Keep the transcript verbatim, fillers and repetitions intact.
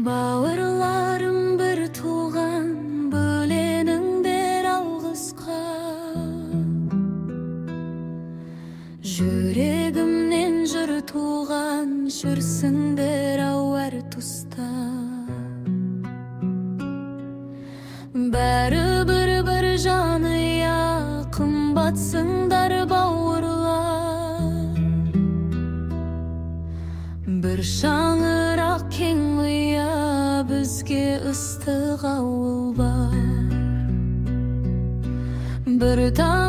Бауырларым бір туған, бөленіңдер алғысқа. Жүрегімнен жыр туған, жүрсіңдер ау әр тұста. Бәрі бір-бір жаныя, қымбатсыңдар бауырлар. Бір шаңырақ кең ұя, бізге ыстық ауыл бар. Бір таң